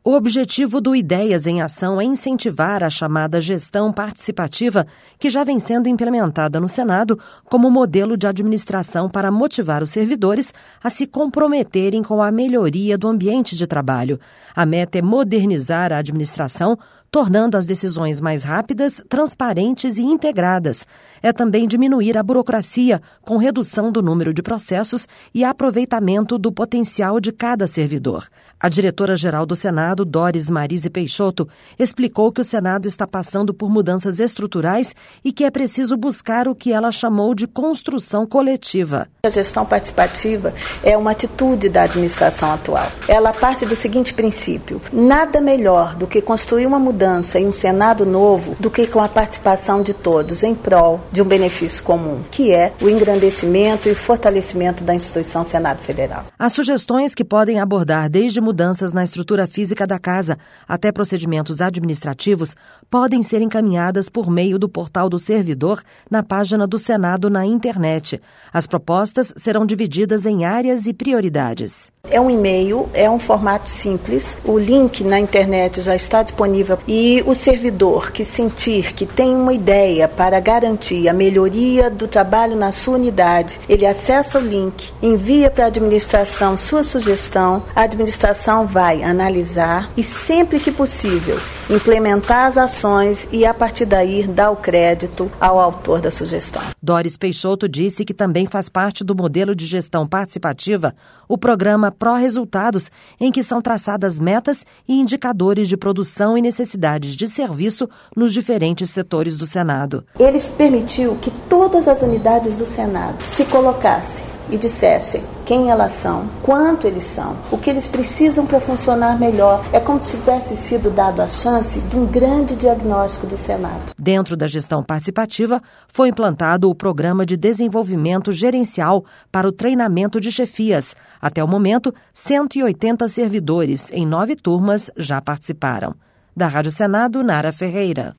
O objetivo do Ideias em Ação é incentivar a chamada gestão participativa, que já vem sendo implementada no Senado como modelo de administração para motivar os servidores a se comprometerem com a melhoria do ambiente de trabalho. A meta é modernizar a administração, tornando as decisões mais rápidas, transparentes e integradas. É também diminuir a burocracia, com redução do número de processos e aproveitamento do potencial de cada servidor. A diretora-geral do Senado, Doris Marise Peixoto, explicou que o Senado está passando por mudanças estruturais e que é preciso buscar o que ela chamou de construção coletiva. A gestão participativa é uma atitude da administração atual. Ela parte do seguinte princípio: nada melhor do que construir uma mudança em um Senado novo do que com a participação de todos em prol de um benefício comum, que é o engrandecimento e fortalecimento da instituição Senado Federal. As sugestões, que podem abordar desde mudanças na estrutura física da casa até procedimentos administrativos, podem ser encaminhadas por meio do portal do servidor na página do Senado na internet. As propostas serão divididas em áreas e prioridades. É um e-mail, é um formato simples, o link na internet já está disponível e o servidor que sentir que tem uma ideia para garantir a melhoria do trabalho na sua unidade, ele acessa o link, envia para a administração sua sugestão, a administração vai analisar e, sempre que possível, implementar as ações e, a partir daí, dar o crédito ao autor da sugestão. Doris Peixoto disse que também faz parte do modelo de gestão participativa o programa Pró-Resultados, em que são traçadas metas e indicadores de produção e necessidades de serviço nos diferentes setores do Senado. Ele permitiu que todas as unidades do Senado se colocassem e dissessem quem elas são, quanto eles são, o que eles precisam para funcionar melhor. É como se tivesse sido dado a chance de um grande diagnóstico do Senado. Dentro da gestão participativa, foi implantado o Programa de Desenvolvimento Gerencial para o treinamento de chefias. Até o momento, 180 servidores em 9 turmas já participaram. Da Rádio Senado, Nara Ferreira.